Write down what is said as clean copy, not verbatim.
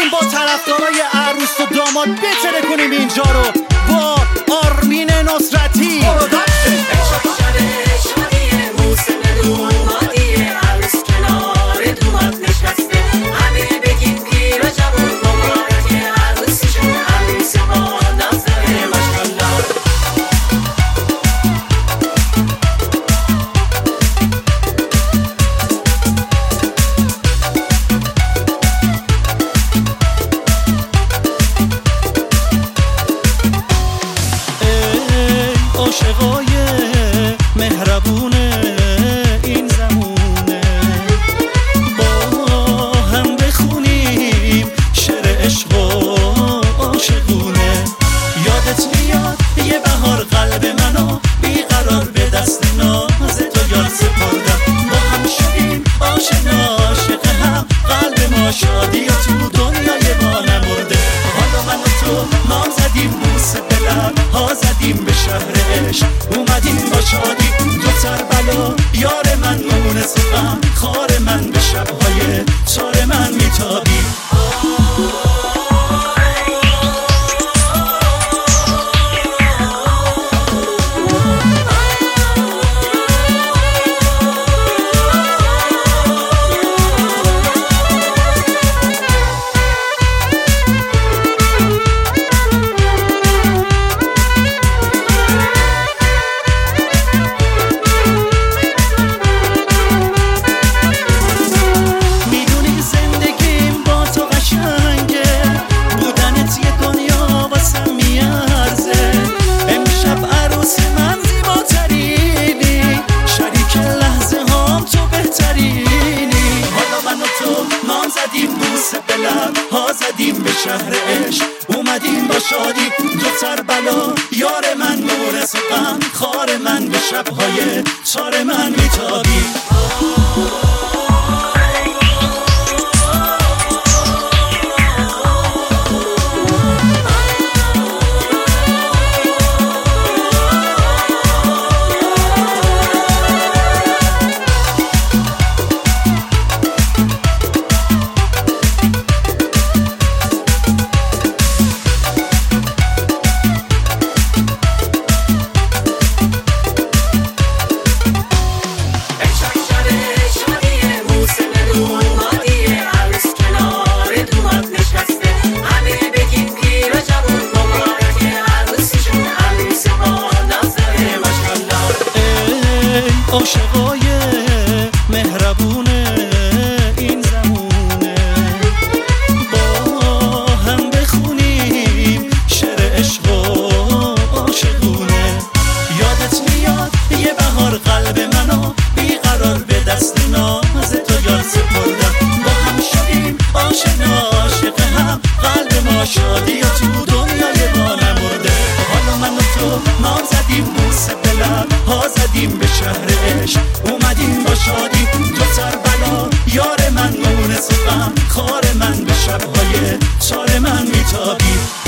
با طرفدارای عروس و داماد بتره کنیم اینجا رو با آرمین نصرتی. عاشقای مهربون این زمونه با هم بخونیم شعر عشق و عاشقونه. یادت میاد یه بهار قلب منو بیقرار به دست ناز تو یار سپردم. با هم شدیم آشنا عاشق هم، قلب ما شادی و تو دنیای ما نمرده. حالا من و تو نام زدیم بوسه به لب ها زدیم به شهر عشق اومدیم با شادی. دو سر بلا یار من مونس غم خار من به شبهای تار من میتابی. ها زدیم به شهر عشق اومدیم با شادی. دو سر بلا یار من مونس غم خار من به شبهای تار من میتابی. عاشقای مهربون این زمونه با هم بخونیم شعر عشق و عاشقونه. یادت میاد یه بهار قلب منو بیقرار به دست ناز تو یار سپردم. با هم شدیم آشنا عاشق هم، قلب ما شادی و تو دنیای ما نمرده. حالا من و تو نام زدیم بوسه به لب ها زدیم به شهر عشق اومدیم با شادی. دو سر بلا یار من مونس غم خار من به شبهای تار من میتابی.